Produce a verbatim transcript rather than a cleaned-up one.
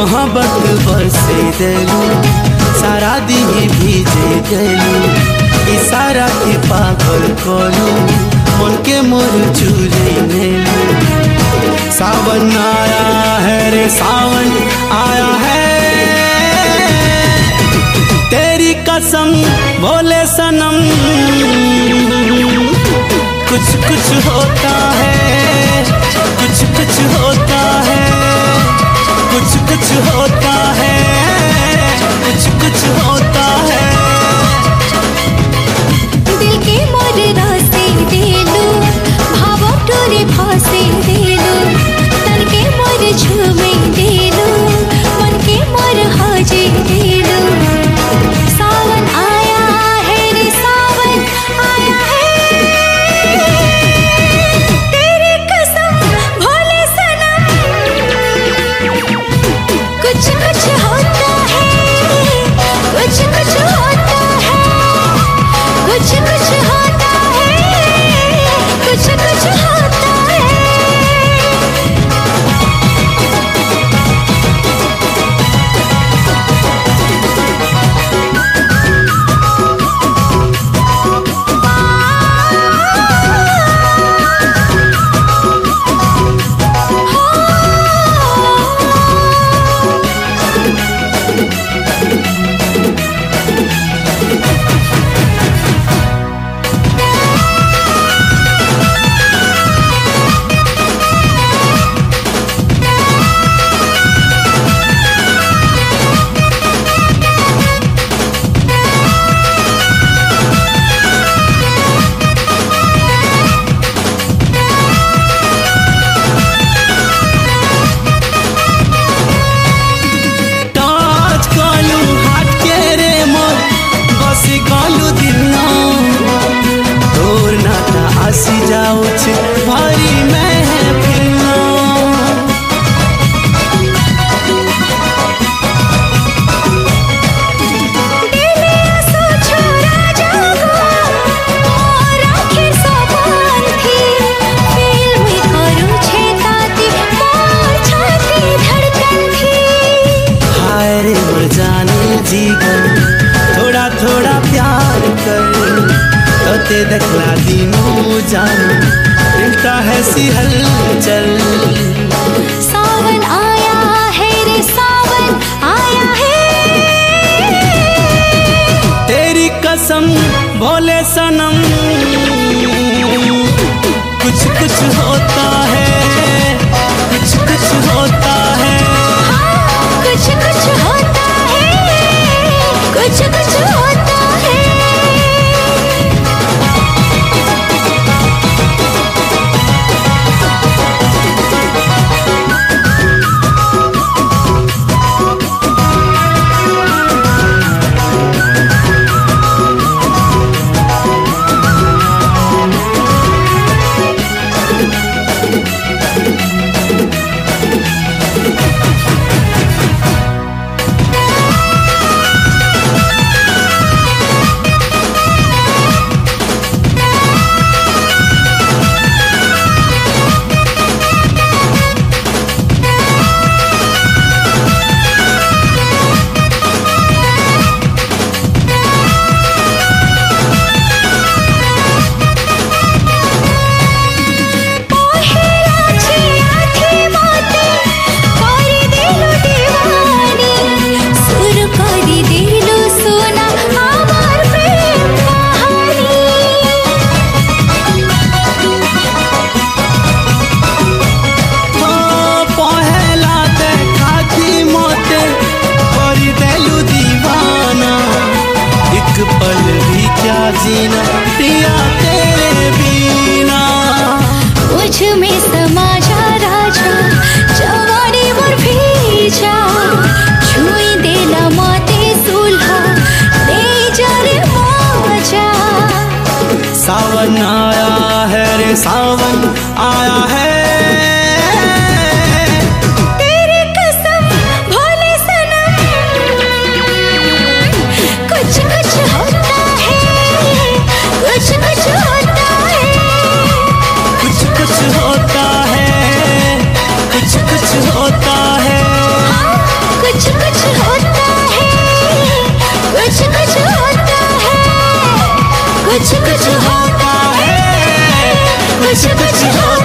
मोहब्बत बरसे देलू सारा दी भीजे गेलू इशारा के पागल कोलू मन के मोर चूरे नेलू। सावन आया है रे सावन आया है तेरी कसम बोले सनम कुछ कुछ होता है कुछ कुछ होता है कुछ कुछ होता है कुछ कुछ होता है। दिल के मोर रास्ते देलू भावों टोरे फांसे देलू तन के मोर झूमे देलू मन के मोर हाजे देलू। सावन आया है रे सावन आया है तेरी कसम भोले सनम कुछ कुछ होता है कुछ कुछ होता है कुछ कुछ होता है कुछ कुछ होता है। आसी जाओ छे भारी महफिल हाय रे मर जाने जीवन थोड़ा थोड़ा प्यार कर ते देखला दिनों जानो दिलता है सी हलचल। सावन आया है रे सावन आया है तेरी कसम भोले सनम कुछ कुछ होता है कुछ कुछ होता है कुछ कुछ होता है कुछ कुछ होता है। जीना पिया तेरे बिना मुझ में समा जा राजा जवानी मोर भीजा छुई देला माते सुलहा ले जा रे मौजा। सावन आया है रे सावन आया है कुछ कुछ होता